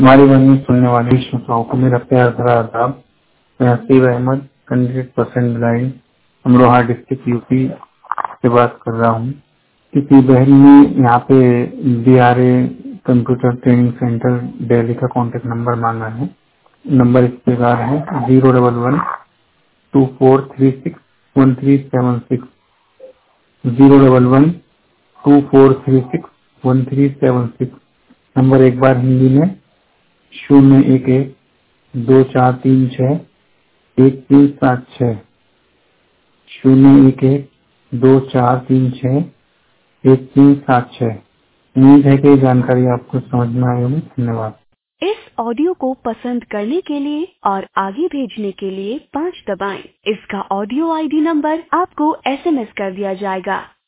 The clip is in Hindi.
हमारी वाणी सुनने वाले श्रोताओं को मेरा प्यार भरा आदाब। मैं Haseeb Ahmad 100% blind Amroha district UP से बात कर रहा हूँ। किसी बहन ने यहाँ पे DRA computer training centre Delhi का कॉन्टेक्ट नंबर मांगा है। नंबर इस प्रकार है 011-2436-1376 011-2436-1376। नंबर एक बार हिंदी में 011-2436-1376 011-2436-1376। उम्मीद है कि ये जानकारी आपको समझ में आई होगी। धन्यवाद। इस ऑडियो को पसंद करने के लिए और आगे भेजने के लिए 5 दबाएं। इसका ऑडियो ID नंबर आपको SMS कर दिया जाएगा।